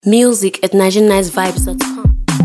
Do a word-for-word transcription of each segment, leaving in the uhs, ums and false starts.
Music at nigerian nice vibes dot com.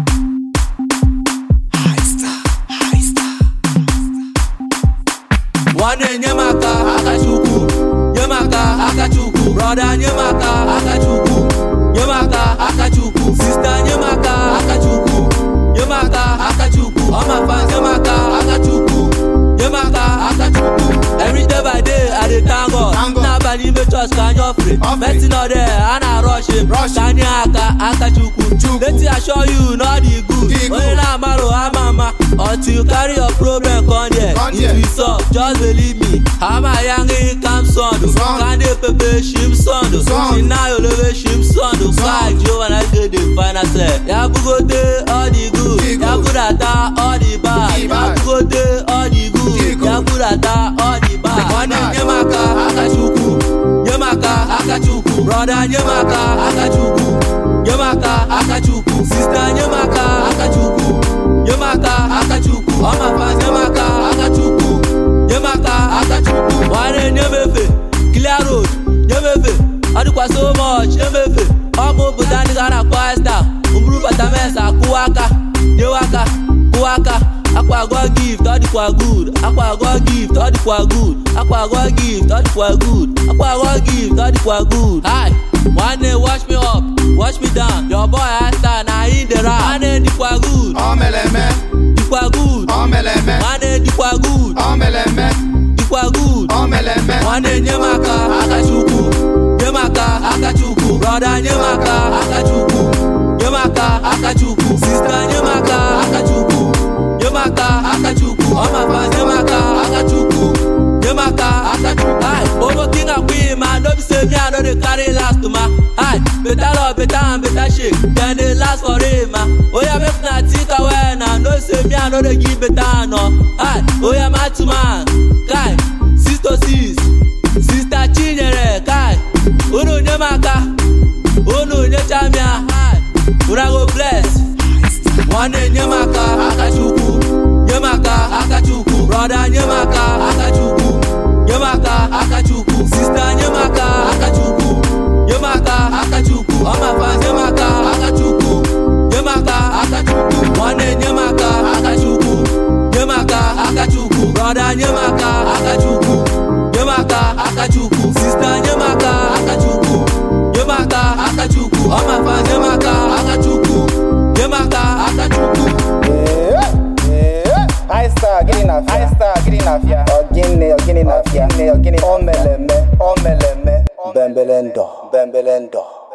One nyemaka akachuku, nyemaka akachuku, brother nyemaka akachuku, nyemaka akachuku, sister nyemaka akachuku, nyemaka akachuku, all my fans nyemaka akachuku, nyemaka akachuku. Every day by day I dey thank God. Nobody make us can you free. Betting not there and I rush him. Kanye aka akachuku. Let me assure you not the good. Only na malo mama until you carry your problem come there. If you solve, just believe me. I'm a young income son. Can't pepe shim son. Now you live shim son. Side you and I get the final say. Ya bugote all the good. Ya burata all the bad. Ya bugote all the good. Ya burata all the bad. One nyemaka akachuku. Nyemaka akachuku. Brother nyemaka akachuku. Nyemaka akachuku. Sister nyemaka akachuku. Nyemaka akachuku. All my fans nyemaka akachuku. Nyemaka akachuku. One nyemefe. Clear road. Nyemefe. Adukwa so much. Nyemefe. Omo butani gara kwesta. Umburu batamesa kuwaka. Nyewaka. Kuwaka. Aqua God gift, all the qua good. Aqua God gift, all the qua good. Aqua God gift, all the qua good. Aqua God gift, all the qua good. Hi, one day watch me up, watch me down. Your boy Asta, now in the rap. One day the qua good. Oh meleme, the qua good. Oh meleme, one day the qua good. Oh meleme, the qua good. Oh meleme. One day nyemaka akachuku, nyemaka akachuku. Brother nyemaka akachuku, nyemaka akachuku. Sister nyemaka akachuku. Nyemaka akachuku, all my fans nyemaka akachuku, nyemaka akachuku. Aye, Omo king and queen man, don't be say me I know they carry last to ma. Aye, better love, better and better shake, then they last for him ma. Oh yeah, make na think away now, don't say me I know they give better no. Aye, oh yeah, man to man, kai, sis to sis, sister Chinyere, kai, Unu nyemaka, Unu nyechamia, aye, Una go bless. One day nyemaka akachuku, nyemaka akachuku, brother nyemaka akachuku, nyemaka akachuku, sister nyemaka akachuku, nyemaka akachuku, all my fans nyemaka akachuku, nyemaka akachuku. One day nyemaka akachuku, nyemaka akachuku, brother nyemaka akachuku, nyemaka akachuku, sister nyemaka akachuku, nyemaka akachuku, all my fans nyemaka akachuku. Nyemaka akachuku. I star getting off, I star getting off, yeah. Ogini, ogini off, yeah. Ogini, omeleme, omeleme, bembelendo, bembelendo.